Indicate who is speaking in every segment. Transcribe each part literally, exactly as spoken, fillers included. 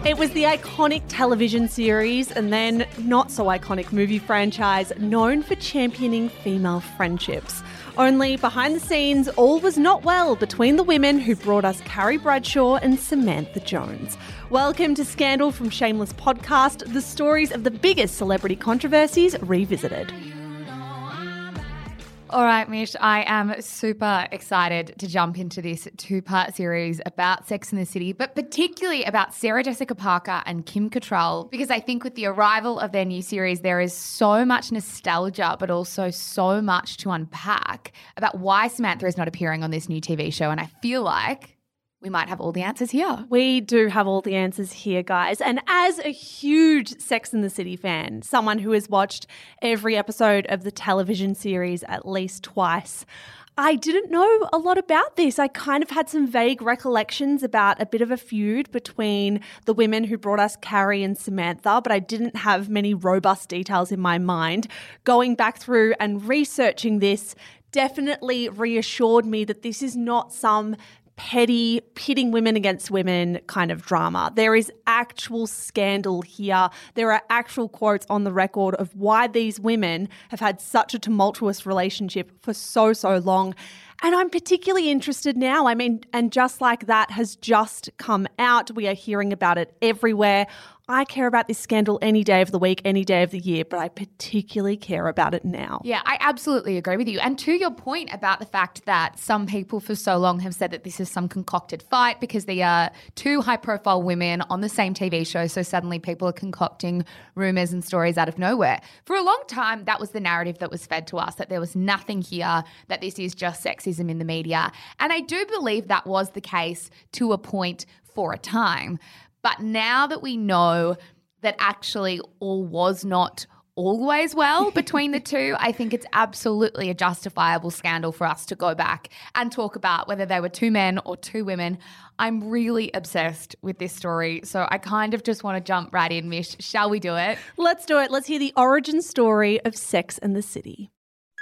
Speaker 1: It was the iconic television series and then not so iconic movie franchise known for championing female friendships. Only behind the scenes, all was not well between the women who brought us Carrie Bradshaw and Samantha Jones. Welcome to Scandal from Shameless Podcast, the stories of the biggest celebrity controversies revisited.
Speaker 2: All right, Mish, I am super excited to jump into this two-part series about Sex and the City, but particularly about Sarah Jessica Parker and Kim Cattrall, because I think with the arrival of their new series, there is so much nostalgia, but also so much to unpack about why Samantha is not appearing on this new T V show, and I feel like we might have all the answers here.
Speaker 1: We do have all the answers here, guys. And as a huge Sex and the City fan, someone who has watched every episode of the television series at least twice, I didn't know a lot about this. I kind of had some vague recollections about a bit of a feud between the women who brought us Carrie and Samantha, but I didn't have many robust details in my mind. Going back through and researching this definitely reassured me that this is not some petty, pitting women against women kind of drama. There is actual scandal here. There are actual quotes on the record of why these women have had such a tumultuous relationship for so, so long. And I'm particularly interested now. I mean, and just like that has just come out. We are hearing about it everywhere. I care about this scandal any day of the week, any day of the year, but I particularly care about it now.
Speaker 2: Yeah, I absolutely agree with you. And to your point about the fact that some people for so long have said that this is some concocted fight because they are two high-profile women on the same T V show, so suddenly people are concocting rumours and stories out of nowhere. For a long time, that was the narrative that was fed to us, that there was nothing here, that this is just sexism in the media. And I do believe that was the case to a point for a time. But now that we know that actually all was not always well between the two, I think it's absolutely a justifiable scandal for us to go back and talk about whether they were two men or two women. I'm really obsessed with this story, so I kind of just want to jump right in, Mish. Shall we do it?
Speaker 1: Let's do it. Let's hear the origin story of Sex and the City.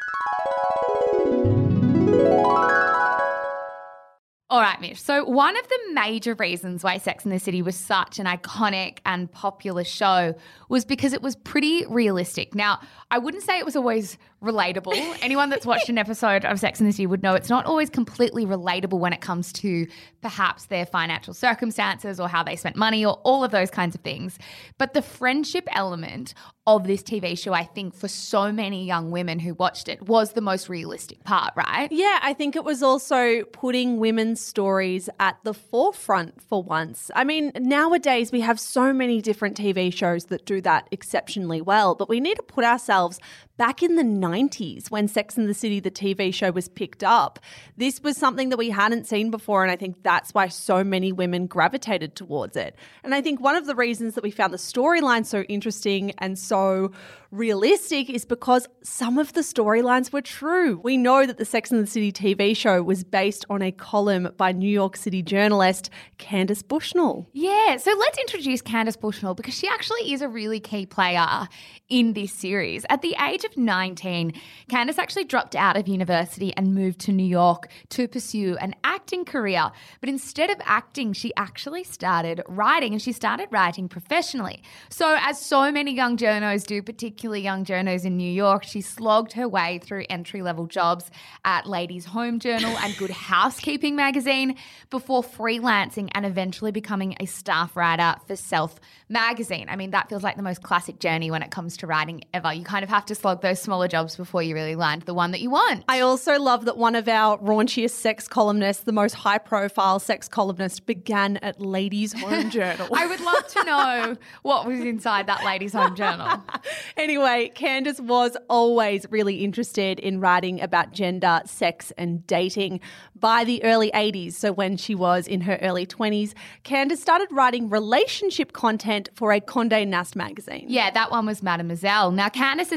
Speaker 2: All right, Mish. So one of the major reasons why Sex and the City was such an iconic and popular show was because it was pretty realistic. Now, I wouldn't say it was always relatable. Anyone that's watched an episode of Sex and the City would know it's not always completely relatable when it comes to perhaps their financial circumstances or how they spent money or all of those kinds of things. But the friendship element of this T V show, I think for so many young women who watched it, was the most realistic part, right?
Speaker 1: Yeah, I think it was also putting women's stories at the forefront for once. I mean, nowadays we have so many different T V shows that do that exceptionally well, but we need to put ourselves back in the nineties when Sex and the City, the T V show, was picked up. This was something that we hadn't seen before, and I think that's why so many women gravitated towards it. And I think one of the reasons that we found the storyline so interesting and so realistic is because some of the storylines were true. We know that the Sex and the City T V show was based on a column by New York City journalist Candace Bushnell.
Speaker 2: Yeah, so let's introduce Candace Bushnell because she actually is a really key player in this series. At the age of nineteen, Candace actually dropped out of university and moved to New York to pursue an acting career. But instead of acting, she actually started writing, and she started writing professionally. So as so many young journos do, particularly young journos in New York, she slogged her way through entry-level jobs at Ladies' Home Journal and Good Housekeeping magazine before freelancing and eventually becoming a staff writer for Self magazine. I mean, that feels like the most classic journey when it comes to writing ever. You kind of have to slog those smaller jobs before you really land the one that you want.
Speaker 1: I also love that one of our raunchiest sex columnists, the most high-profile sex columnist, began at Ladies' Home Journal.
Speaker 2: I would love to know what was inside that Ladies' Home Journal.
Speaker 1: Anyway, Candace was always really interested in writing about gender, sex and dating. By the early eighties, so when she was in her early twenties, Candace started writing relationship content for a Condé Nast magazine.
Speaker 2: Yeah, that one was Mademoiselle. Now, Candace has said that the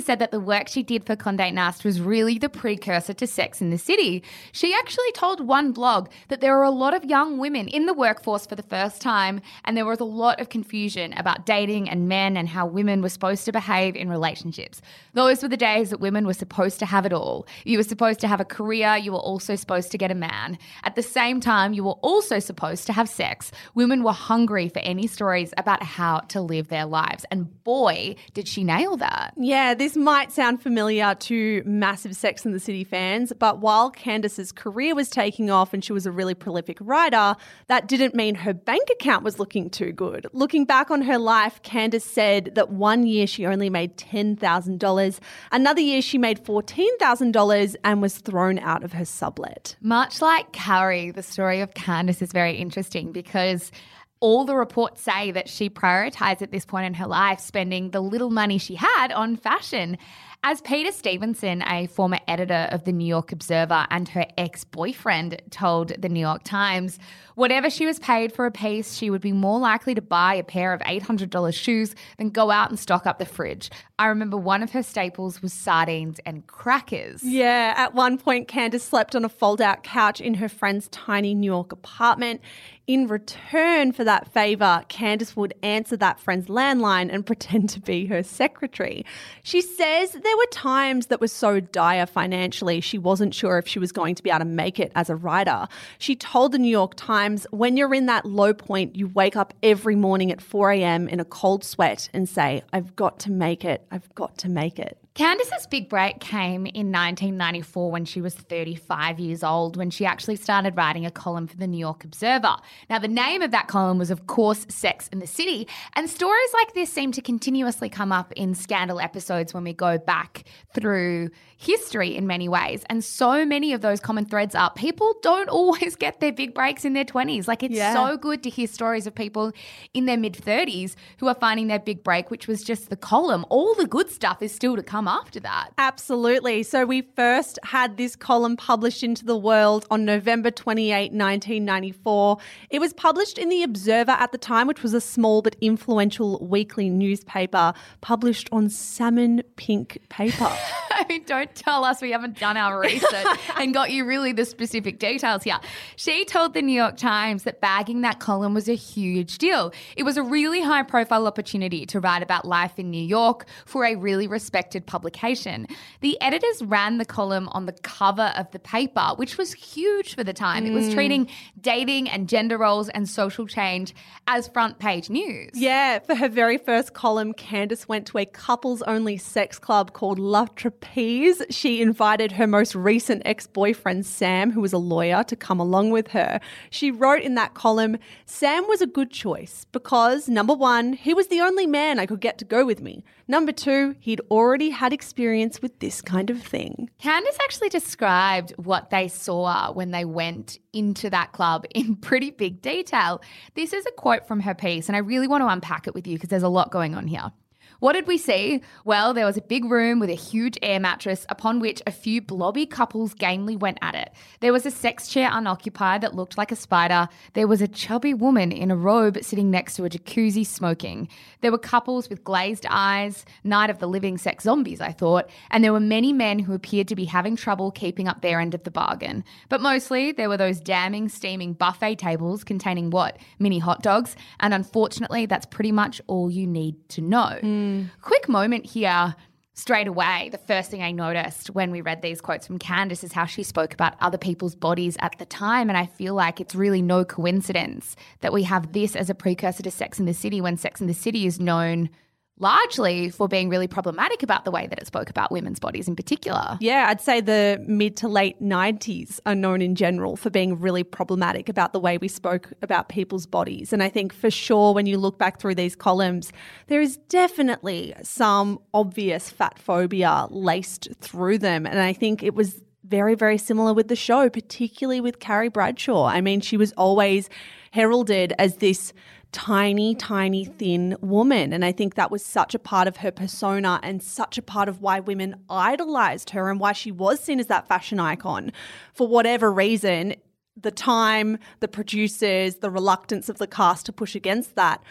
Speaker 2: work she did for Condé Nast was really the precursor to Sex in the City. She actually told one blog that there were a lot of young women in the workforce for the first time, and there was a lot of confusion about dating and men and how women were supposed to behave in relationships. Those were the days that women were supposed to have it all. You were supposed to have a career. You were also supposed to get a man. At the same time, you were also supposed to have sex. Women were hungry for any stories about how to live their lives. And boy, did she nail that.
Speaker 1: Yeah, this might sound familiar to massive Sex and the City fans, but while Candiace's career was taking off and she was a really prolific writer, that didn't mean her bank account was looking too good. Looking back on her life, Candiace said that one year she only made ten thousand dollars. Another year she made fourteen thousand dollars and was thrown out of her sublet.
Speaker 2: Much like Carrie, the story of Candiace is very interesting because all the reports say that she prioritised at this point in her life spending the little money she had on fashion. As Peter Stevenson, a former editor of the New York Observer and her ex-boyfriend, told the New York Times, whatever she was paid for a piece, she would be more likely to buy a pair of eight hundred dollars shoes than go out and stock up the fridge. I remember one of her staples was sardines and crackers.
Speaker 1: Yeah, at one point Candiace slept on a fold-out couch in her friend's tiny New York apartment. In return for that favour, Candiace would answer that friend's landline and pretend to be her secretary. She says there were times that were so dire financially she wasn't sure if she was going to be able to make it as a writer. She told the New York Times, when you're in that low point, you wake up every morning at four a.m. in a cold sweat and say, I've got to make it, I've got to make it.
Speaker 2: Candiace's big break came in nineteen ninety-four when she was thirty-five years old, when she actually started writing a column for the New York Observer. Now, the name of that column was, of course, Sex in the City, and stories like this seem to continuously come up in Scandal episodes when we go back through history in many ways. And so many of those common threads are people don't always get their big breaks in their twenties. Like, it's
Speaker 1: yeah.
Speaker 2: so good to hear stories of people in their mid-thirties who are finding their big break, which was just the column. All the good stuff is still to come after that.
Speaker 1: Absolutely. So we first had this column published into the world on November twenty-eighth, nineteen ninety-four. It was published in the Observer at the time, which was a small but influential weekly newspaper published on salmon pink paper.
Speaker 2: I mean, don't tell us we haven't done our research and got you really the specific details here. She told the New York Times that bagging that column was a huge deal. It was a really high-profile opportunity to write about life in New York for a really respected publication. The editors ran the column on the cover of the paper, which was huge for the time. Mm. It was treating dating and gender roles and social change as front page news.
Speaker 1: Yeah, for her very first column, Candiace went to a couples-only sex club called La Trapeze. She invited her most recent ex-boyfriend, Sam, who was a lawyer, to come along with her. She wrote in that column, Sam was a good choice because, number one, he was the only man I could get to go with me. Number two, he'd already had experience with this kind of thing.
Speaker 2: Candiace actually described what they saw when they went into that club in pretty big detail. This is a quote from her piece, and I really want to unpack it with you because there's a lot going on here. What did we see? Well, there was a big room with a huge air mattress upon which a few blobby couples gamely went at it. There was a sex chair unoccupied that looked like a spider. There was a chubby woman in a robe sitting next to a jacuzzi smoking. There were couples with glazed eyes, Night of the Living Sex Zombies, I thought, and there were many men who appeared to be having trouble keeping up their end of the bargain. But mostly there were those damning, steaming buffet tables containing what? Mini hot dogs, and unfortunately that's pretty much all you need to know. Mm. Quick moment here. Straight away, the first thing I noticed when we read these quotes from Candiace is how she spoke about other people's bodies at the time, and I feel like it's really no coincidence that we have this as a precursor to Sex in the City when Sex in the City is known largely for being really problematic about the way that it spoke about women's bodies in particular.
Speaker 1: Yeah, I'd say the mid to late nineties are known in general for being really problematic about the way we spoke about people's bodies. And I think for sure when you look back through these columns, there is definitely some obvious fat phobia laced through them. And I think it was very, very similar with the show, particularly with Carrie Bradshaw. I mean, she was always heralded as this tiny, tiny, thin woman. And I think that was such a part of her persona and such a part of why women idolized her and why she was seen as that fashion icon. For whatever reason, the time, the producers, the reluctance of the cast to push against that,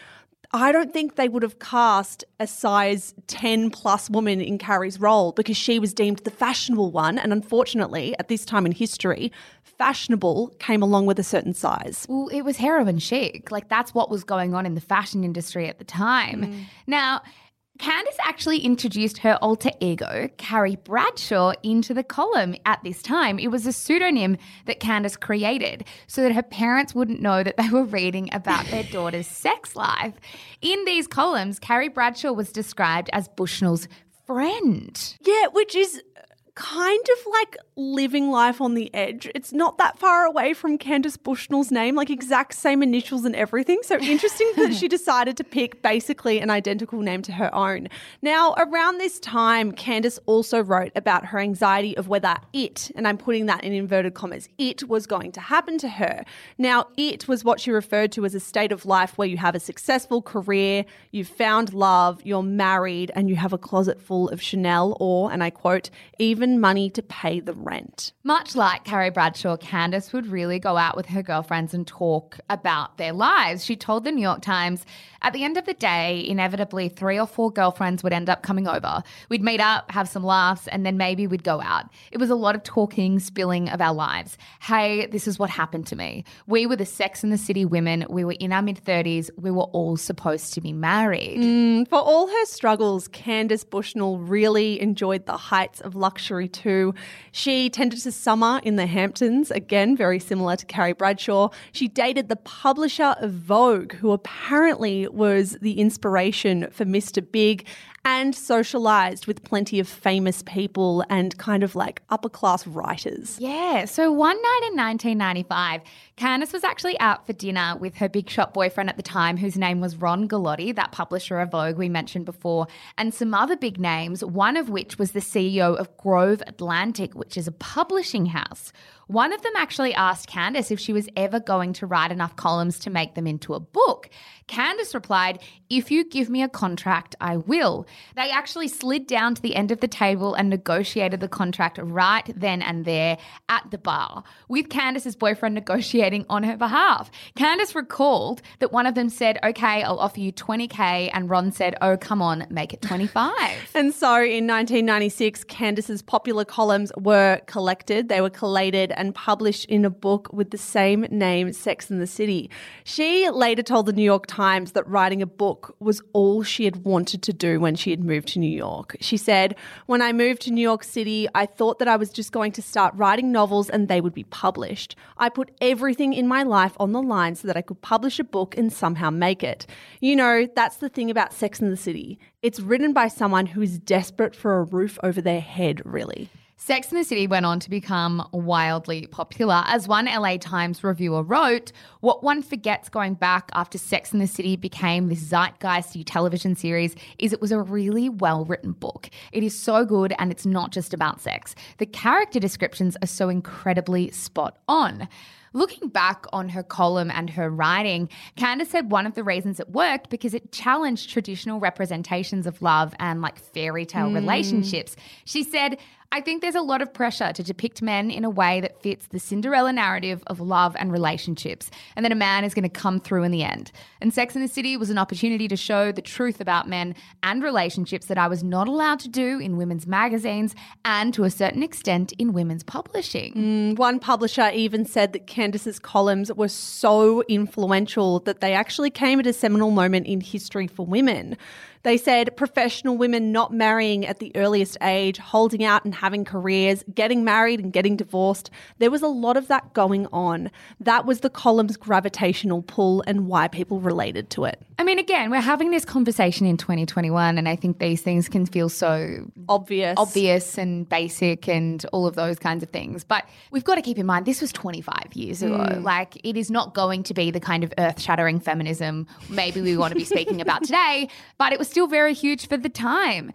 Speaker 1: I don't think they would have cast a size ten plus woman in Carrie's role because she was deemed the fashionable one. And unfortunately, at this time in history, fashionable came along with a certain size.
Speaker 2: Well, it was heroin chic. Like, that's what was going on in the fashion industry at the time. Mm. Now, Candace actually introduced her alter ego, Carrie Bradshaw, into the column at this time. It was a pseudonym that Candace created so that her parents wouldn't know that they were reading about their daughter's sex life. In these columns, Carrie Bradshaw was described as Bushnell's friend.
Speaker 1: Yeah, which is kind of like living life on the edge. It's not that far away from Candace Bushnell's name, like exact same initials and everything. So interesting that she decided to pick basically an identical name to her own. Now, around this time, Candace also wrote about her anxiety of whether it, and I'm putting that in inverted commas, it was going to happen to her. Now, it was what she referred to as a state of life where you have a successful career, you've found love, you're married, and you have a closet full of Chanel or, and I quote, even money to pay the rent.
Speaker 2: Much like Carrie Bradshaw, Candace would really go out with her girlfriends and talk about their lives. She told the New York Times, at the end of the day, inevitably three or four girlfriends would end up coming over. We'd meet up, have some laughs, and then maybe we'd go out. It was a lot of talking, spilling of our lives. Hey, this is what happened to me. We were the Sex and the City women. We were in our mid-thirties. We were all supposed to be married.
Speaker 1: Mm, for all her struggles, Candace Bushnell really enjoyed the heights of luxury too. She tended to summer in the Hamptons, again, very similar to Carrie Bradshaw. She dated the publisher of Vogue, who apparently was the inspiration for Mister Big, and socialised with plenty of famous people and kind of like upper-class writers.
Speaker 2: Yeah, so one night in nineteen ninety-five, Candace was actually out for dinner with her big shot boyfriend at the time, whose name was Ron Gallotti, that publisher of Vogue we mentioned before, and some other big names, one of which was the C E O of Grove Atlantic, which is a publishing house. One of them actually asked Candace if she was ever going to write enough columns to make them into a book. Candace replied, if you give me a contract, I will. They actually slid down to the end of the table and negotiated the contract right then and there at the bar, with Candace's boyfriend negotiating on her behalf. Candace recalled that one of them said, okay, I'll offer you twenty K, and Ron said, oh, come on, make it twenty-five.
Speaker 1: And so in nineteen ninety-six, Candace's popular columns were collected, they were collated and published in a book with the same name, Sex and the City. She later told the New York Times that writing a book was all she had wanted to do when she had moved to New York. She said, when I moved to New York City, I thought that I was just going to start writing novels and they would be published. I put everything in my life on the line so that I could publish a book and somehow make it. You know, that's the thing about Sex and the City. It's written by someone who is desperate for a roof over their head, really.
Speaker 2: Sex and the City went on to become wildly popular. As one L A Times reviewer wrote, what one forgets going back after Sex and the City became this zeitgeisty television series is it was a really well-written book. It is so good, and it's not just about sex. The character descriptions are so incredibly spot on. Looking back on her column and her writing, Candace said one of the reasons it worked because it challenged traditional representations of love and like fairy tale mm. relationships. She said, I think there's a lot of pressure to depict men in a way that fits the Cinderella narrative of love and relationships, and that a man is going to come through in the end. And Sex and the City was an opportunity to show the truth about men and relationships that I was not allowed to do in women's magazines and to a certain extent in women's publishing.
Speaker 1: Mm, one publisher even said that Candace's columns were so influential that they actually came at a seminal moment in history for women. They said professional women not marrying at the earliest age, holding out and having careers, getting married and getting divorced. There was a lot of that going on. That was the column's gravitational pull and why people related to it.
Speaker 2: I mean, again, we're having this conversation in twenty twenty-one, and I think these things can feel so
Speaker 1: obvious,
Speaker 2: obvious and basic and all of those kinds of things. But we've got to keep in mind this was twenty-five years ago.
Speaker 1: Mm.
Speaker 2: Like, it is not going to be the kind of earth-shattering feminism maybe we want to be speaking about today, but it was still very huge for the time.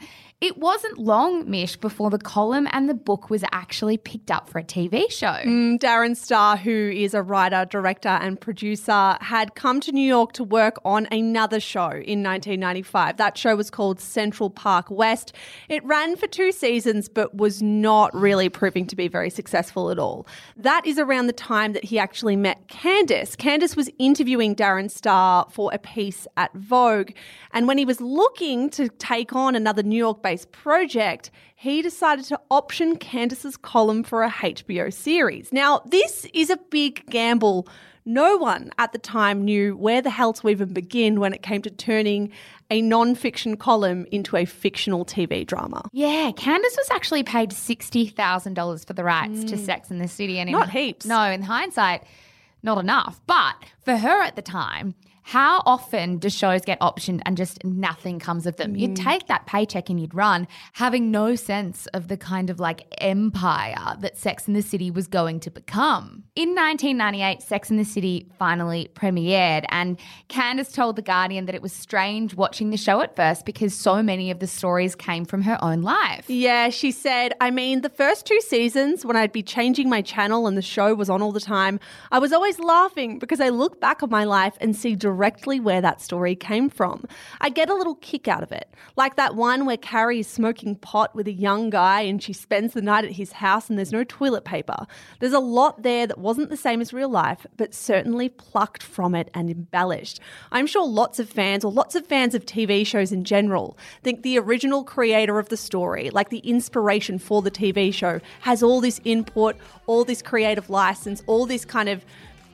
Speaker 2: It wasn't long, Mish, before the column and the book was actually picked up for a T V show.
Speaker 1: Mm, Darren Star, who is a writer, director and producer, had come to New York to work on another show in nineteen ninety-five. That show was called Central Park West. It ran for two seasons but was not really proving to be very successful at all. That is around the time that he actually met Candace. Candace was interviewing Darren Star for a piece at Vogue, and when he was looking to take on another New York-based project, he decided to option Candace's column for a H B O series. Now, this is a big gamble. No one at the time knew where the hell to even begin when it came to turning a non-fiction column into a fictional T V drama.
Speaker 2: Yeah, Candace was actually paid sixty thousand dollars for the rights mm. to Sex and the City. And in,
Speaker 1: Not heaps.
Speaker 2: No, in hindsight, not enough. But for her at the time, how often do shows get optioned and just nothing comes of them? Mm. You'd take that paycheck and you'd run, having no sense of the kind of like empire that Sex and the City was going to become. In nineteen ninety-eight, Sex and the City finally premiered, and Candace told The Guardian that it was strange watching the show at first because so many of the stories came from her own life.
Speaker 1: Yeah, she said, I mean, the first two seasons when I'd be changing my channel and the show was on all the time, I was always laughing because I look back on my life and see directly where that story came from. I get a little kick out of it. Like that one where Carrie is smoking pot with a young guy and she spends the night at his house and there's no toilet paper. There's a lot there that wasn't the same as real life, but certainly plucked from it and embellished. I'm sure lots of fans, or lots of fans of T V shows in general, think the original creator of the story, like the inspiration for the T V show, has all this input, all this creative license, all this kind of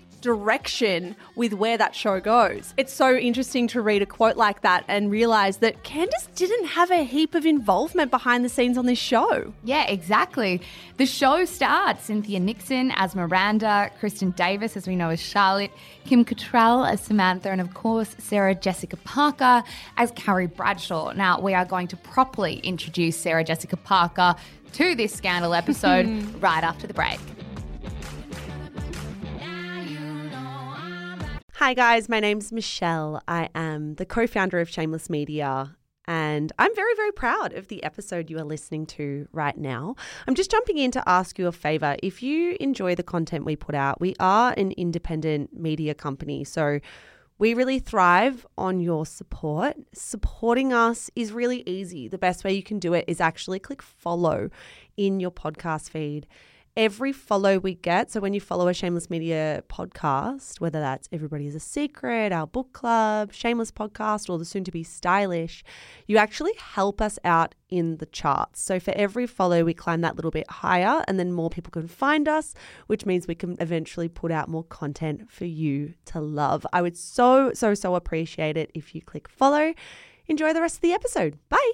Speaker 1: direction with where that show goes. It's so interesting to read a quote like that and realise that Candace didn't have a heap of involvement behind the scenes on this show.
Speaker 2: Yeah, exactly. The show starred Cynthia Nixon as Miranda, Kristen Davis, as we know as Charlotte, Kim Cattrall as Samantha, and of course Sarah Jessica Parker as Carrie Bradshaw. Now, we are going to properly introduce Sarah Jessica Parker to this Scandal episode right after the break.
Speaker 3: Hi guys, my name's Michelle. I am the co-founder of Shameless Media, and I'm very, very proud of the episode you are listening to right now. I'm just jumping in to ask you a favour. If you enjoy the content we put out, we are an independent media company, so we really thrive on your support. Supporting us is really easy. The best way you can do it is actually click follow in your podcast feed. Every follow we get, so when you follow a Shameless Media podcast, whether that's Everybody is a Secret, our book club, Shameless Podcast, or the soon-to-be Stylish, you actually help us out in the charts. So for every follow, we climb that little bit higher, and then more people can find us, which means we can eventually put out more content for you to love. I would so, so, so appreciate it if you click follow. Enjoy the rest of the episode. Bye.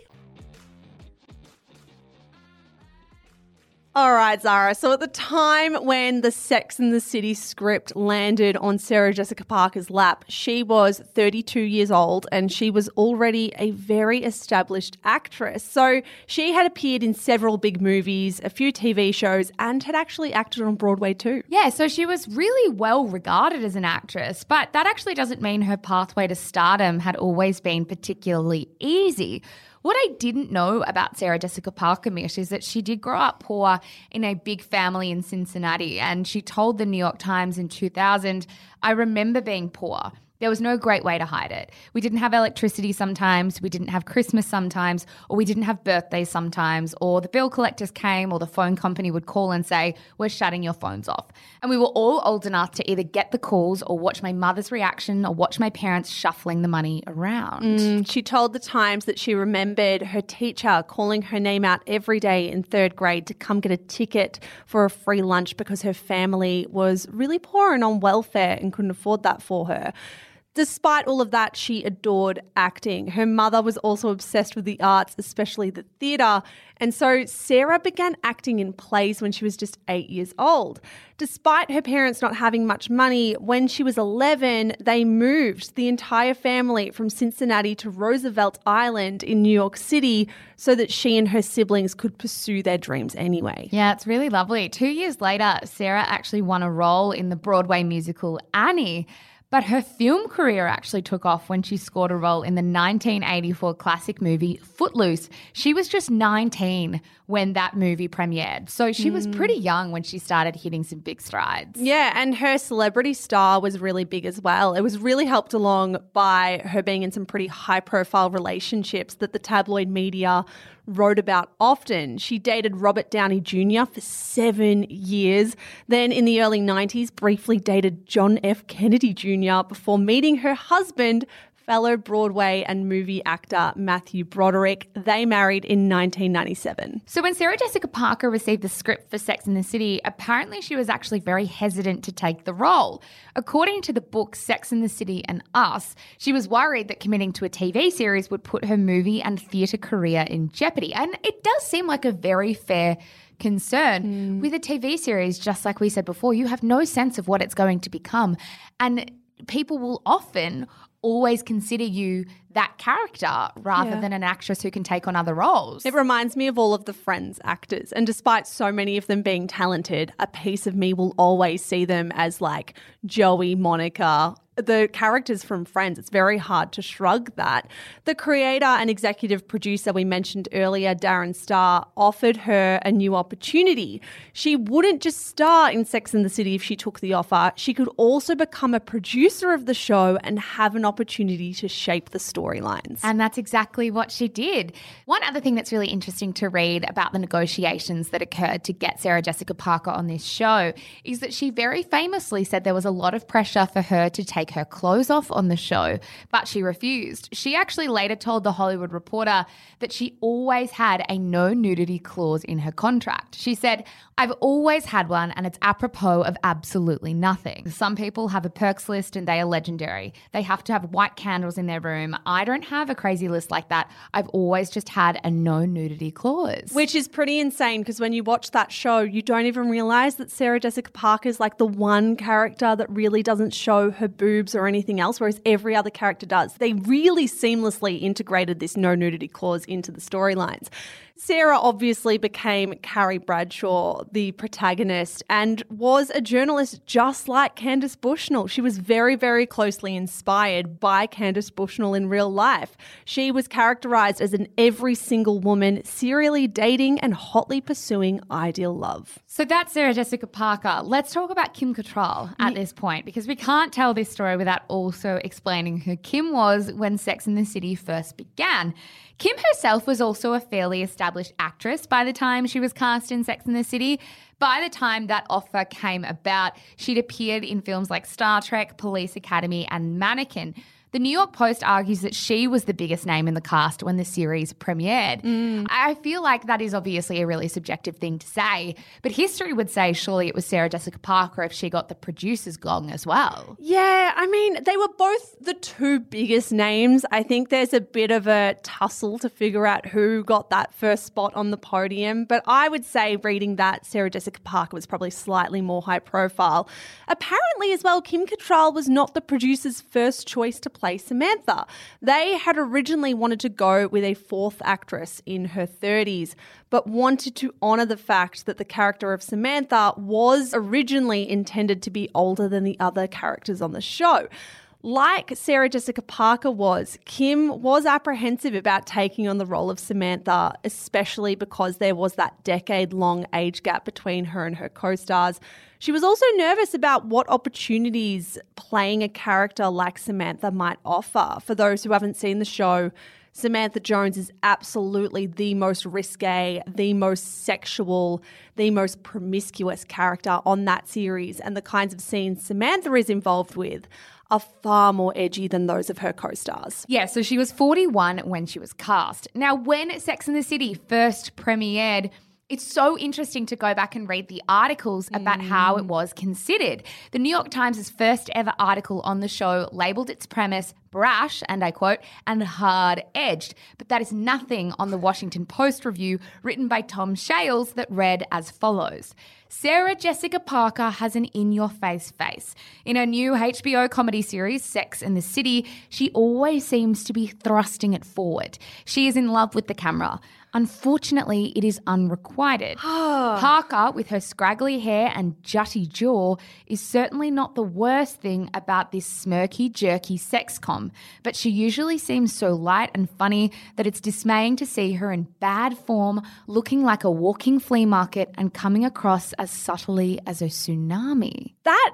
Speaker 1: All right, Zara. So at the time when the Sex and the City script landed on Sarah Jessica Parker's lap, she was thirty-two years old and she was already a very established actress. So she had appeared in several big movies, a few T V shows, and had actually acted on Broadway too.
Speaker 2: Yeah, so she was really well regarded as an actress, but that actually doesn't mean her pathway to stardom had always been particularly easy. What I didn't know about Sarah Jessica Parker, Mish, is that she did grow up poor in a big family in Cincinnati, and she told the New York Times in two thousand, I remember being poor. There was no great way to hide it. We didn't have electricity sometimes, we didn't have Christmas sometimes, or we didn't have birthdays sometimes, or the bill collectors came or the phone company would call and say, we're shutting your phones off. And we were all old enough to either get the calls or watch my mother's reaction or watch my parents shuffling the money around.
Speaker 1: Mm, she told the Times that she remembered her teacher calling her name out every day in third grade to come get a ticket for a free lunch because her family was really poor and on welfare and couldn't afford that for her. Despite all of that, she adored acting. Her mother was also obsessed with the arts, especially the theatre. And so Sarah began acting in plays when she was just eight years old. Despite her parents not having much money, when she was eleven, they moved the entire family from Cincinnati to Roosevelt Island in New York City so that she and her siblings could pursue their dreams anyway.
Speaker 2: Yeah, it's really lovely. Two years later, Sarah actually won a role in the Broadway musical Annie. But her film career actually took off when she scored a role in the nineteen eighty-four classic movie Footloose. She was just nineteen when that movie premiered. So she mm. was pretty young when she started hitting some big strides.
Speaker 1: Yeah, and her celebrity star was really big as well. It was really helped along by her being in some pretty high-profile relationships that the tabloid media wrote about often. She dated Robert Downey Junior for seven years. Then in the early nineties, briefly dated John F. Kennedy Junior before meeting her husband, fellow Broadway and movie actor Matthew Broderick. They married in nineteen ninety-seven.
Speaker 2: So when Sarah Jessica Parker received the script for Sex and the City, apparently she was actually very hesitant to take the role. According to the book Sex and the City and Us, she was worried that committing to a T V series would put her movie and theatre career in jeopardy. And it does seem like a very fair concern. Mm. With a T V series, just like we said before, you have no sense of what it's going to become. And people will often always consider you that character rather yeah. than an actress who can take on other roles.
Speaker 1: It reminds me of all of the Friends actors. And despite so many of them being talented, a piece of me will always see them as like Joey, Monica, the characters from Friends. It's very hard to shrug that. The creator and executive producer we mentioned earlier, Darren Star, offered her a new opportunity. She wouldn't just star in Sex and the City if she took the offer. She could also become a producer of the show and have an opportunity to shape the storylines.
Speaker 2: And that's exactly what she did. One other thing that's really interesting to read about the negotiations that occurred to get Sarah Jessica Parker on this show is that she very famously said there was a lot of pressure for her to take her clothes off on the show, but she refused. She actually later told The Hollywood Reporter that she always had a no nudity clause in her contract. She said, "I've always had one and it's apropos of absolutely nothing. Some people have a perks list and they are legendary. They have to have white candles in their room. I don't have a crazy list like that. I've always just had a no nudity clause."
Speaker 1: Which is pretty insane because when you watch that show, you don't even realize that Sarah Jessica Parker is like the one character that really doesn't show her boobs or anything else, whereas every other character does. They really seamlessly integrated this no nudity clause into the storylines. Sarah obviously became Carrie Bradshaw, the protagonist, and was a journalist just like Candace Bushnell. She was very, very closely inspired by Candace Bushnell in real life. She was characterized as an every single woman serially dating and hotly pursuing ideal love.
Speaker 2: So that's Sarah Jessica Parker. Let's talk about Kim Cattrall at this point, because we can't tell this story without also explaining who Kim was when Sex and the City first began. Kim herself was also a fairly established actress by the time she was cast in Sex and the City. By the time that offer came about, she'd appeared in films like Star Trek, Police Academy, and Mannequin. The New York Post argues that she was the biggest name in the cast when the series premiered. Mm. I feel like that is obviously a really subjective thing to say, but history would say surely it was Sarah Jessica Parker if she got the producer's gong as well.
Speaker 1: Yeah, I mean, they were both the two biggest names. I think there's a bit of a tussle to figure out who got that first spot on the podium, but I would say reading that, Sarah Jessica Parker was probably slightly more high profile. Apparently as well, Kim Cattrall was not the producer's first choice to play Samantha. They had originally wanted to go with a fourth actress in her thirties, but wanted to honour the fact that the character of Samantha was originally intended to be older than the other characters on the show. Like Sarah Jessica Parker was, Kim was apprehensive about taking on the role of Samantha, especially because there was that decade-long age gap between her and her co-stars. She was also nervous about what opportunities playing a character like Samantha might offer. For those who haven't seen the show, Samantha Jones is absolutely the most risque, the most sexual, the most promiscuous character on that series, and the kinds of scenes Samantha is involved with are far more edgy than those of her co-stars.
Speaker 2: Yeah, so she was forty-one when she was cast. Now, when Sex and the City first premiered, it's so interesting to go back and read the articles about mm. how it was considered. The New York Times' first ever article on the show labelled its premise brash, and I quote, and hard-edged. But that is nothing on the Washington Post review written by Tom Shales that read as follows. Sarah Jessica Parker has an in-your-face face. In her new H B O comedy series, Sex and the City, she always seems to be thrusting it forward. She is in love with the camera. Unfortunately, it is unrequited. Parker, with her scraggly hair and jutty jaw, is certainly not the worst thing about this smirky, jerky sexcom, but she usually seems so light and funny that it's dismaying to see her in bad form, looking like a walking flea market and coming across as subtly as a tsunami.
Speaker 1: That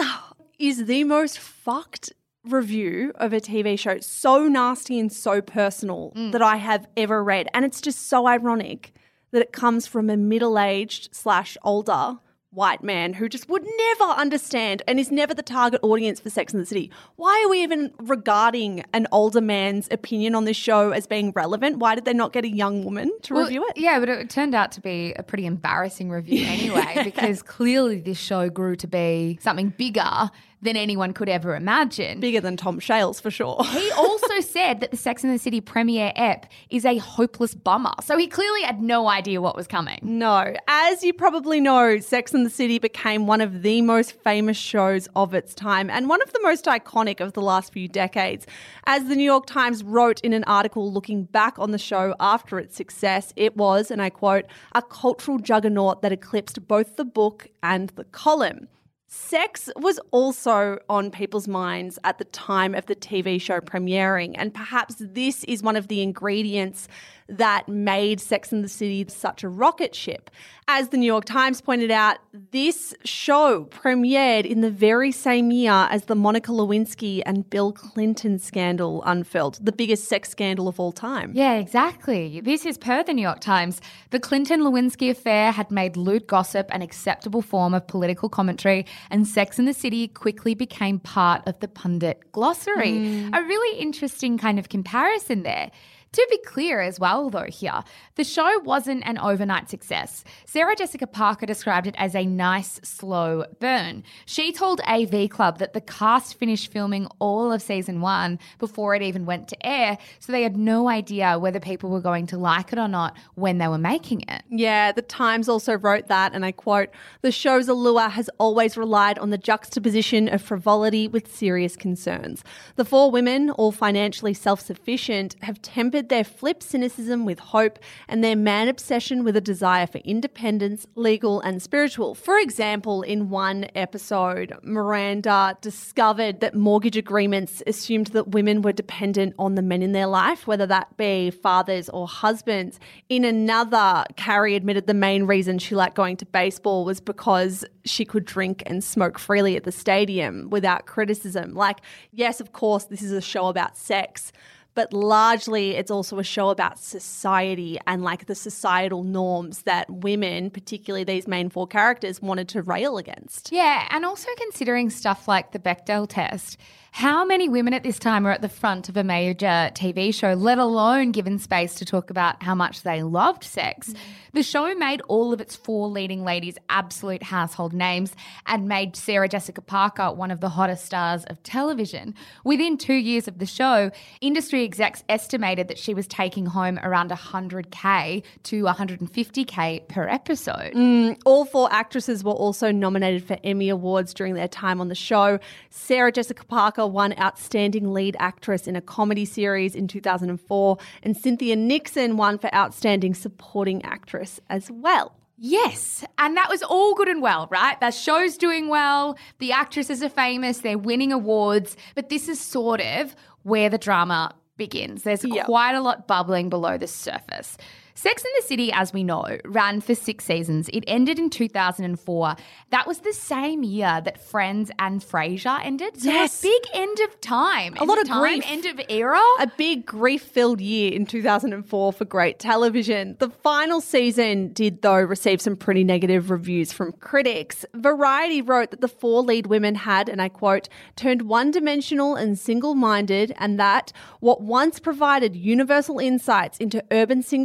Speaker 1: is the most fucked review of a T V show, so nasty and so personal mm. that I have ever read. And it's just so ironic that it comes from a middle-aged slash older white man who just would never understand and is never the target audience for Sex and the City. Why are we even regarding an older man's opinion on this show as being relevant? Why did they not get a young woman to
Speaker 2: well,
Speaker 1: review it?
Speaker 2: Yeah, but it turned out to be a pretty embarrassing review anyway yeah. because clearly this show grew to be something bigger than anyone could ever imagine.
Speaker 1: Bigger than Tom Shales, for sure.
Speaker 2: He also said that the Sex and the City premiere ep is a hopeless bummer. So he clearly had no idea what was coming.
Speaker 1: No. As you probably know, Sex and the City became one of the most famous shows of its time and one of the most iconic of the last few decades. As the New York Times wrote in an article looking back on the show after its success, it was, and I quote, a cultural juggernaut that eclipsed both the book and the column. Sex was also on people's minds at the time of the T V show premiering, and perhaps this is one of the ingredients that made Sex and the City such a rocket ship. As the New York Times pointed out, this show premiered in the very same year as the Monica Lewinsky and Bill Clinton scandal unfurled, the biggest sex scandal of all time.
Speaker 2: Yeah, exactly. This is per the New York Times. The Clinton-Lewinsky affair had made lewd gossip an acceptable form of political commentary, and Sex and the City quickly became part of the pundit glossary. Mm. A really interesting kind of comparison there. To be clear as well, though, here, the show wasn't an overnight success. Sarah Jessica Parker described it as a nice, slow burn. She told A V Club that the cast finished filming all of season one before it even went to air, so they had no idea whether people were going to like it or not when they were making it.
Speaker 1: Yeah, the Times also wrote that, and I quote, the show's allure has always relied on the juxtaposition of frivolity with serious concerns. The four women, all financially self-sufficient, have tempered their flip cynicism with hope and their man obsession with a desire for independence, legal and spiritual. For example, in one episode, Miranda discovered that mortgage agreements assumed that women were dependent on the men in their life, whether that be fathers or husbands. In another, Carrie admitted the main reason she liked going to baseball was because she could drink and smoke freely at the stadium without criticism. Like, yes, of course, this is a show about sex, but largely it's also a show about society and like the societal norms that women, particularly these main four characters, wanted to rail against.
Speaker 2: Yeah, and also considering stuff like the Bechdel test. How many women at this time are at the front of a major T V show, let alone given space to talk about how much they loved sex? Mm. The show made all of its four leading ladies absolute household names and made Sarah Jessica Parker one of the hottest stars of television. Within two years of the show, industry execs estimated that she was taking home around one hundred K to one hundred fifty K per episode.
Speaker 1: Mm, all four actresses were also nominated for Emmy Awards during their time on the show. Sarah Jessica Parker won Outstanding Lead Actress in a Comedy Series in two thousand four, and Cynthia Nixon won for Outstanding Supporting Actress as well.
Speaker 2: Yes, and that was all good and well, right? The show's doing well, the actresses are famous, they're winning awards, but this is sort of where the drama begins. There's yep. quite a lot bubbling below the surface. Sex and the City, as we know, ran for six seasons. It ended in two thousand four. That was the same year that Friends and Frasier ended. So
Speaker 1: yes.
Speaker 2: a big end of time.
Speaker 1: A lot of
Speaker 2: time,
Speaker 1: grief.
Speaker 2: End of era.
Speaker 1: A big grief-filled year in two thousand four for great television. The final season did, though, receive some pretty negative reviews from critics. Variety wrote that the four lead women had, and I quote, turned one-dimensional and single-minded, and that what once provided universal insights into urban single living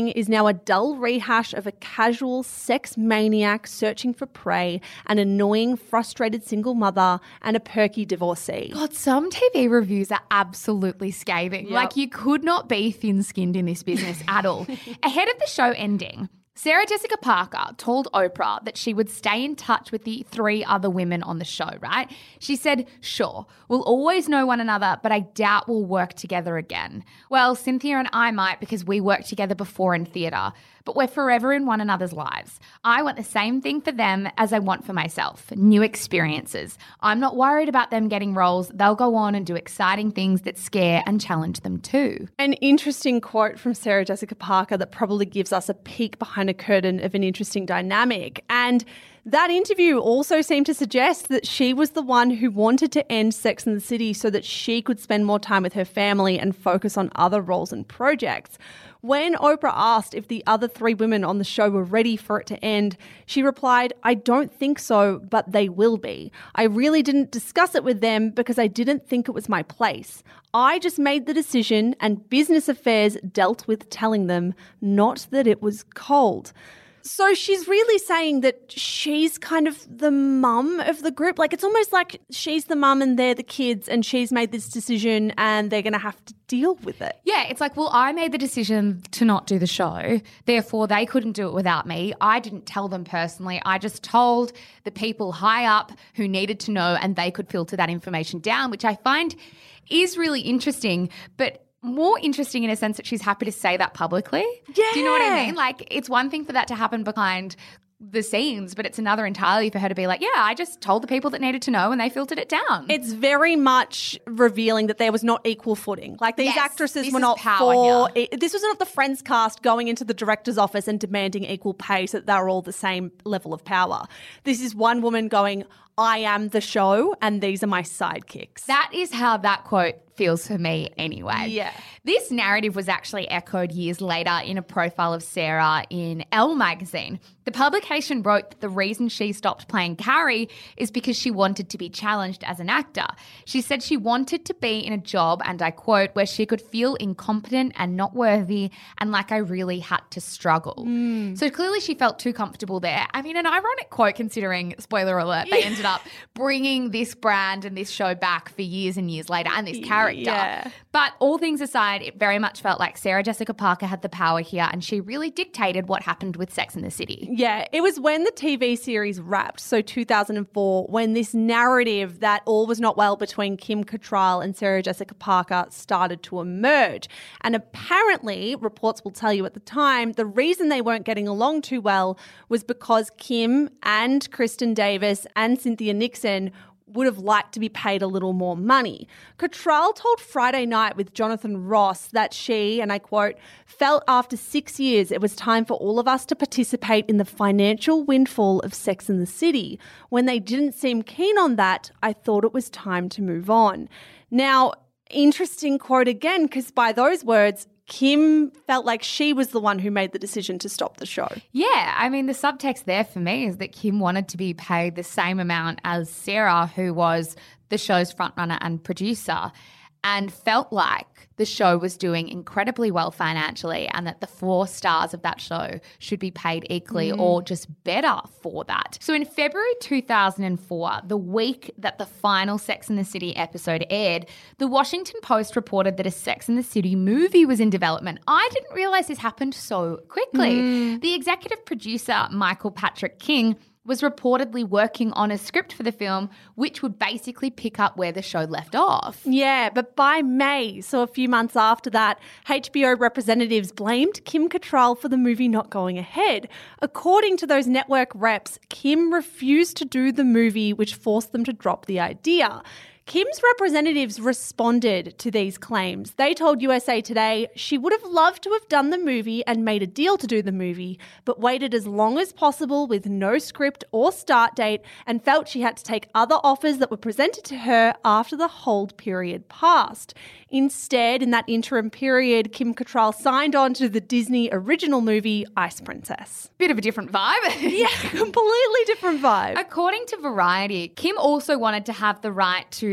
Speaker 1: showing is now a dull rehash of a casual sex maniac searching for prey, an annoying, frustrated single mother, and a perky divorcee.
Speaker 2: God, some T V reviews are absolutely scathing.
Speaker 1: Yep.
Speaker 2: Like, you could not be thin-skinned in this business at all. Ahead of the show ending, Sarah Jessica Parker told Oprah that she would stay in touch with the three other women on the show, right? She said, sure, we'll always know one another, but I doubt we'll work together again. Well, Cynthia and I might, because we worked together before in theatre, but we're forever in one another's lives. I want the same thing for them as I want for myself, new experiences. I'm not worried about them getting roles. They'll go on and do exciting things that scare and challenge them too.
Speaker 1: An interesting quote from Sarah Jessica Parker that probably gives us a peek behind a curtain of an interesting dynamic. And that interview also seemed to suggest that she was the one who wanted to end Sex and the City so that she could spend more time with her family and focus on other roles and projects. When Oprah asked if the other three women on the show were ready for it to end, she replied, I don't think so, but they will be. I really didn't discuss it with them because I didn't think it was my place. I just made the decision and business affairs dealt with telling them, not that it was cold. So she's really saying that she's kind of the mum of the group. Like, it's almost like she's the mum and they're the kids and she's made this decision and they're going to have to deal with it.
Speaker 2: Yeah, it's like, well, I made the decision to not do the show. Therefore, they couldn't do it without me. I didn't tell them personally. I just told the people high up who needed to know, and they could filter that information down, which I find is really interesting. But more interesting in a sense that she's happy to say that publicly.
Speaker 1: Yeah.
Speaker 2: Do you know what I mean? Like, it's one thing for that to happen behind the scenes, but it's another entirely for her to be like, yeah, I just told the people that needed to know and they filtered it down.
Speaker 1: It's very much revealing that there was not equal footing. Like, these
Speaker 2: Yes,
Speaker 1: actresses
Speaker 2: this
Speaker 1: were
Speaker 2: is
Speaker 1: not
Speaker 2: power
Speaker 1: for
Speaker 2: here.
Speaker 1: it, this was not the Friends cast going into the director's office and demanding equal pay so that they were all the same level of power. This is one woman going, I am the show and these are my sidekicks.
Speaker 2: That is how that quote feels for me anyway.
Speaker 1: Yeah.
Speaker 2: This narrative was actually echoed years later in a profile of Sarah in Elle magazine. The publication wrote that the reason she stopped playing Carrie is because she wanted to be challenged as an actor. She said she wanted to be in a job, and I quote, where she could feel incompetent and not worthy and like I really had to struggle. Mm. So clearly she felt too comfortable there. I mean, an ironic quote considering, spoiler alert, they ended up bringing this brand and this show back for years and years later, and this character.
Speaker 1: Yeah.
Speaker 2: But all things aside, it very much felt like Sarah Jessica Parker had the power here, and she really dictated what happened with Sex and the City.
Speaker 1: Yeah, it was when the T V series wrapped, so two thousand four, when this narrative that all was not well between Kim Cattrall and Sarah Jessica Parker started to emerge. And apparently, reports will tell you at the time, the reason they weren't getting along too well was because Kim and Kristen Davis and Cynthia Nixon would have liked to be paid a little more money. Cattrall told Friday Night with Jonathan Ross that she, and I quote, felt after six years it was time for all of us to participate in the financial windfall of Sex and the City. When they didn't seem keen on that, I thought it was time to move on. Now, interesting quote again, because by those words, Kim felt like she was the one who made the decision to stop the show.
Speaker 2: Yeah, I mean, the subtext there for me is that Kim wanted to be paid the same amount as Sarah, who was the show's frontrunner and producer, and felt like the show was doing incredibly well financially and that the four stars of that show should be paid equally mm. or just better for that. So in February two thousand four, the week that the final Sex and the City episode aired, the Washington Post reported that a Sex and the City movie was in development. I didn't realise this happened so quickly. Mm. The executive producer, Michael Patrick King, was reportedly working on a script for the film, which would basically pick up where the show left off.
Speaker 1: Yeah, but by May, so a few months after that, H B O representatives blamed Kim Cattrall for the movie not going ahead. According to those network reps, Kim refused to do the movie, which forced them to drop the idea. Kim's representatives responded to these claims. They told U S A Today she would have loved to have done the movie and made a deal to do the movie, but waited as long as possible with no script or start date and felt she had to take other offers that were presented to her after the hold period passed. Instead, in that interim period, Kim Cattrall signed on to the Disney original movie Ice Princess.
Speaker 2: Bit of a different vibe.
Speaker 1: Yeah, completely different vibe.
Speaker 2: According to Variety, Kim also wanted to have the right to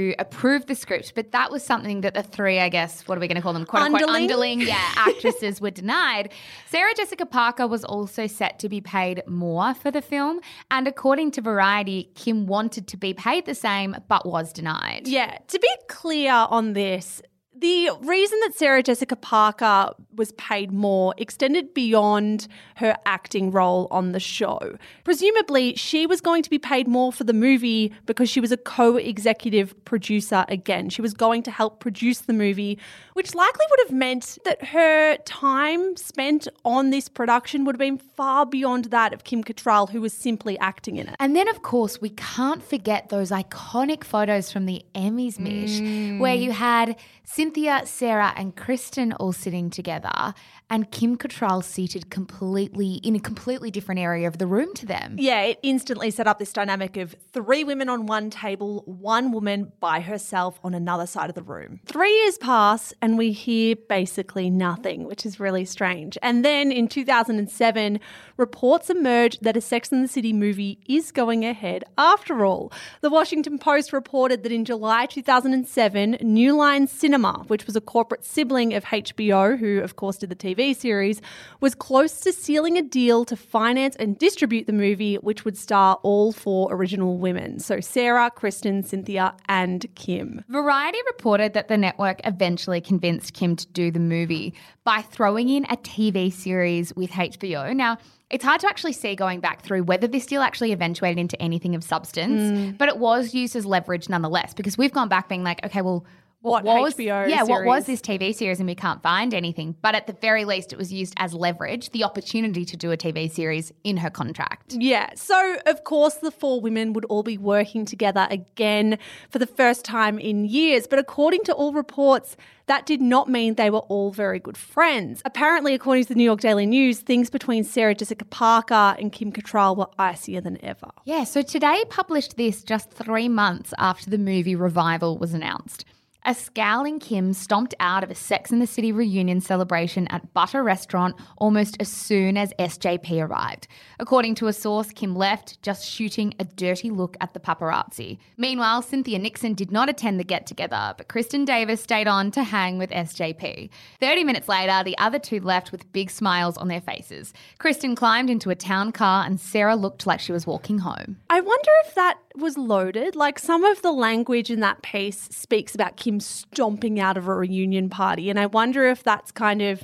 Speaker 2: who approved the script, but that was something that the three, I guess, what are we going to call them? Quote unquote
Speaker 1: Underling?
Speaker 2: underling, yeah, actresses were denied. Sarah Jessica Parker was also set to be paid more for the film, and according to Variety, Kim wanted to be paid the same but was denied.
Speaker 1: Yeah, to be clear on this, the reason that Sarah Jessica Parker was paid more extended beyond her acting role on the show. Presumably, she was going to be paid more for the movie because she was a co-executive producer again. She was going to help produce the movie, which likely would have meant that her time spent on this production would have been far beyond that of Kim Cattrall, who was simply acting in it.
Speaker 2: And then, of course, we can't forget those iconic photos from the Emmys, Mish, mm. where you had Cynthia, Sarah and Kristen all sitting together and Kim Cattrall seated completely in a completely different area of the room to them.
Speaker 1: Yeah, it instantly set up this dynamic of three women on one table, one woman by herself on another side of the room. Three years pass and we hear basically nothing, which is really strange. And then in two thousand seven, reports emerged that a Sex and the City movie is going ahead after all. The Washington Post reported that in July two thousand seven, New Line Cinema, which was a corporate sibling of H B O, who of course did the T V series, was close to sealing a deal to finance and distribute the movie, which would star all four original women. So Sarah, Kristen, Cynthia and Kim.
Speaker 2: Variety reported that the network eventually convinced Kim to do the movie by throwing in a T V series with H B O. Now, it's hard to actually see going back through whether this deal actually eventuated into anything of substance, mm. but it was used as leverage nonetheless, because we've gone back being like, okay, well,
Speaker 1: What,
Speaker 2: what was,
Speaker 1: H B O
Speaker 2: yeah,
Speaker 1: series?
Speaker 2: What was this T V series and we can't find anything. But at the very least, it was used as leverage, the opportunity to do a T V series in her contract.
Speaker 1: Yeah. So, of course, the four women would all be working together again for the first time in years. But according to all reports, that did not mean they were all very good friends. Apparently, according to the New York Daily News, things between Sarah Jessica Parker and Kim Cattrall were icier than ever.
Speaker 2: Yeah. So Today published this just three months after the movie Revival was announced. A scowling Kim stomped out of a Sex and the City reunion celebration at Butter Restaurant almost as soon as S J P arrived. According to a source, Kim left, just shooting a dirty look at the paparazzi. Meanwhile, Cynthia Nixon did not attend the get-together, but Kristen Davis stayed on to hang with S J P. Thirty minutes later, the other two left with big smiles on their faces. Kristen climbed into a town car and Sarah looked like she was walking home.
Speaker 1: I wonder if that was loaded. Like, some of the language in that piece speaks about Kim stomping out of a reunion party, and I wonder if that's kind of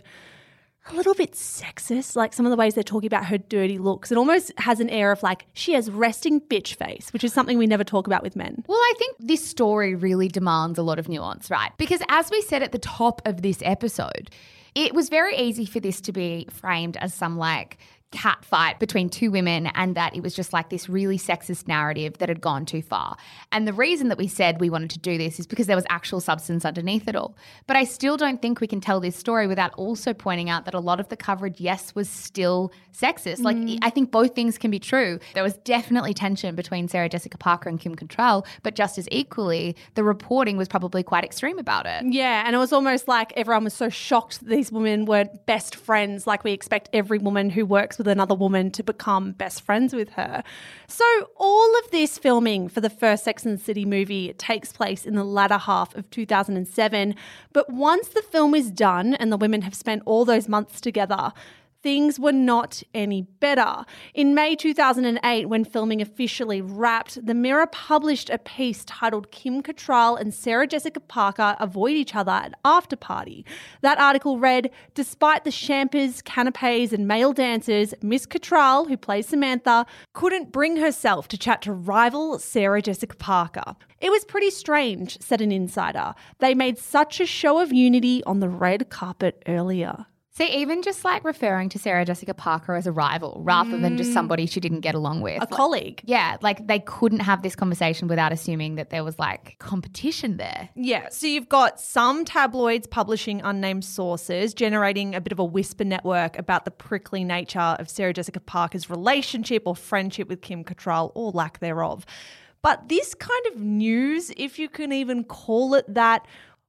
Speaker 1: a little bit sexist, like some of the ways they're talking about her dirty looks. It almost has an air of like she has resting bitch face, which is something we never talk about with men.
Speaker 2: Well, I think this story really demands a lot of nuance, right? Because as we said at the top of this episode, it was very easy for this to be framed as some like cat fight between two women, and that it was just like this really sexist narrative that had gone too far. And the reason that we said we wanted to do this is because there was actual substance underneath it all. But I still don't think we can tell this story without also pointing out that a lot of the coverage, yes, was still sexist. Like, mm. I think both things can be true. There was definitely tension between Sarah Jessica Parker and Kim Cattrall, but just as equally, the reporting was probably quite extreme about it.
Speaker 1: Yeah, and it was almost like everyone was so shocked that these women were best friends, like we expect every woman who works with another woman to become best friends with her. So all of this filming for the first Sex and the City movie takes place in the latter half of two thousand seven. But once the film is done and the women have spent all those months together, things were not any better. In May two thousand eight, when filming officially wrapped, The Mirror published a piece titled Kim Cattrall and Sarah Jessica Parker Avoid Each Other at After Party. That article read, despite the champers, canapes and male dancers, Miss Cattrall, who plays Samantha, couldn't bring herself to chat to rival Sarah Jessica Parker. It was pretty strange, said an insider. They made such a show of unity on the red carpet earlier.
Speaker 2: See, even just like referring to Sarah Jessica Parker as a rival rather mm. than just somebody she didn't get along with.
Speaker 1: A
Speaker 2: like,
Speaker 1: colleague.
Speaker 2: Yeah, like they couldn't have this conversation without assuming that there was like competition there.
Speaker 1: Yeah, so you've got some tabloids publishing unnamed sources, generating a bit of a whisper network about the prickly nature of Sarah Jessica Parker's relationship or friendship with Kim Cattrall, or lack thereof. But this kind of news, if you can even call it that,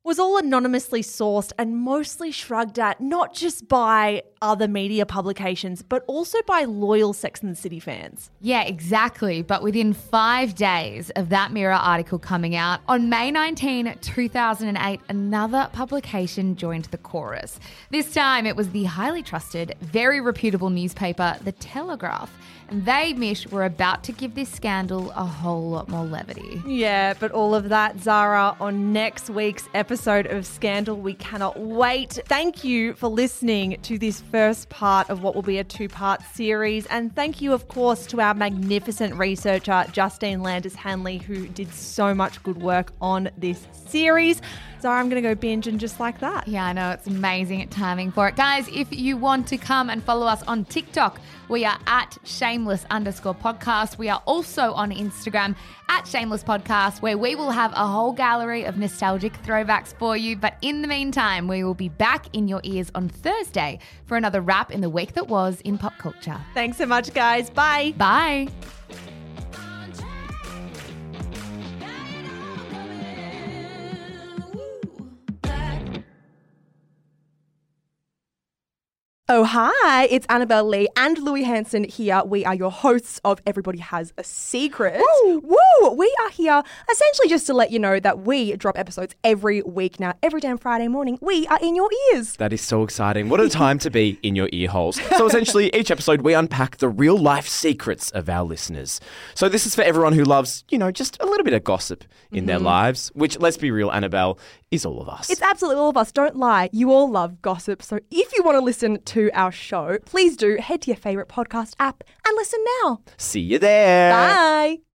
Speaker 1: was all anonymously sourced and mostly shrugged at, not just by other media publications, but also by loyal Sex and the City fans.
Speaker 2: Yeah, exactly. But within five days of that Mirror article coming out, on May nineteenth, two thousand eight, another publication joined the chorus. This time it was the highly trusted, very reputable newspaper, The Telegraph. And they, Mish, were about to give this scandal a whole lot more levity.
Speaker 1: Yeah, but all of that, Zara, on next week's episode of Scandal. We cannot wait. Thank you for listening to this first part of what will be a two-part series. And thank you, of course, to our magnificent researcher, Justine Landis-Hanley, who did so much good work on this series. Zara, I'm going to go binge and just like that.
Speaker 2: Yeah, I know. It's amazing at timing for it. Guys, if you want to come and follow us on TikTok, we are at shameless underscore podcast. We are also on Instagram at shameless podcast, where we will have a whole gallery of nostalgic throwbacks for you. But in the meantime, we will be back in your ears on Thursday for another wrap in the week that was in pop culture.
Speaker 1: Thanks so much, guys. Bye.
Speaker 2: Bye.
Speaker 4: Oh, hi, it's Annabelle Lee and Louis Hanson here. We are your hosts of Everybody Has a Secret. Woo! Woo! We are here essentially just to let you know that we drop episodes every week now. Every damn Friday morning, we are in your ears.
Speaker 5: That is so exciting. What a time to be in your ear holes. So essentially, each episode, we unpack the real life secrets of our listeners. So this is for everyone who loves, you know, just a little bit of gossip in mm-hmm. their lives, which, let's be real, Annabelle, is all of us.
Speaker 4: It's absolutely all of us. Don't lie. You all love gossip. So if you want to listen to our show, please do head to your favourite podcast app and listen now.
Speaker 5: See you there.
Speaker 4: Bye.